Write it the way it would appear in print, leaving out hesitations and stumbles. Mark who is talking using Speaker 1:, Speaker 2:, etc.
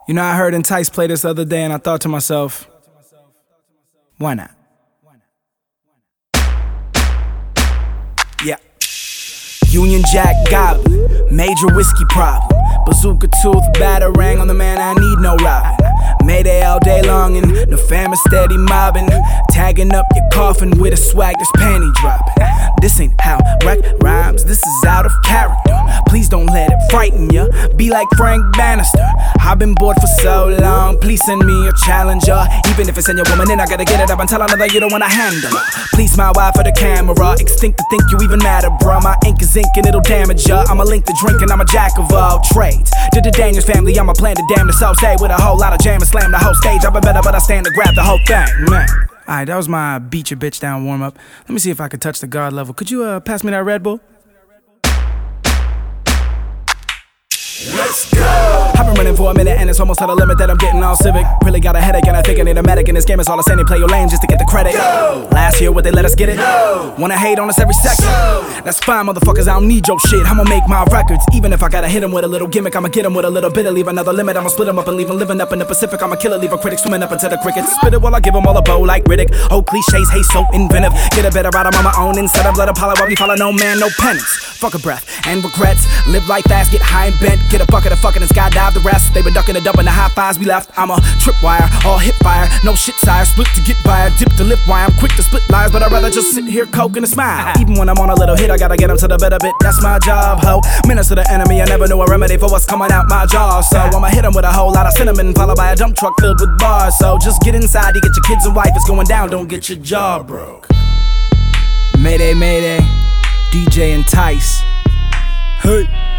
Speaker 1: You know, I heard Entice play this the other day and I thought to myself, why not? Yeah. Union Jack Goblin, major whiskey problem. Bazooka tooth batarang on the man, I need no robbing. Mayday all day long and the fam is steady mobbing. Tagging up your coffin with a swag that's panty dropping. This ain't how wreck rhymes, this is out of character. Please don't let it frighten ya, be like Frank Bannister. I've been bored for so long, please send me a challenger. Even if it's in your woman, then I gotta get it up and tell another you don't wanna handle her. Please smile wide for the camera, extinct to think you even matter, bruh. My ink is ink and it'll damage ya. I'm a link to drink and I'm a jack of all trades. To the Daniels family, I'm a plan to damn the soul say with a whole lot of jam and slam the whole stage. I've been better, but I stand to grab the whole thing, man. Alright, that was my beat your bitch down warm up. Let me see if I can touch the guard level. Could you pass me that Red Bull? Let's go! I've been running for a minute and it's almost at a limit that I'm getting all civic. Really got a headache and I think I need a medic. In this game it's all the same, they play your lane just to get the credit. Go! Last year would they let us get it? No! Wanna hate on us every second? So! That's fine motherfuckers, I don't need your shit. I'ma make my records. Even if I gotta hit them with a little gimmick, I'ma get them with a little bit of leave another limit. I'ma split them up and leave them living up in the Pacific. I'ma kill it, leave a critic swimming up into the crickets. Spit it while I give them all a bow like Riddick. Old cliches, hey so inventive. Get a better out, I'm on my own instead of let Apollo while we follow no man, no penance. Fuck a breath and regrets. Live life fast, get high and bent. Get a bucket of fucking and skydive the rest. They been ducking and dumping the high fives we left. I'm a tripwire, all hip fire. No shit sire, split to get by. Dip to lip wire, I'm quick to split lies, but I'd rather just sit here coke and a smile. Even when I'm on a little hit, I gotta get them to the better bit. That's my job, ho. Menace to the enemy, I never knew a remedy for what's coming out my jaw. So I'ma hit them with a whole lot of cinnamon, followed by a dump truck filled with bars. So just get inside, you get your kids and wife. It's going down, don't get your jaw broke. Mayday, mayday, DJ Entice. Hey.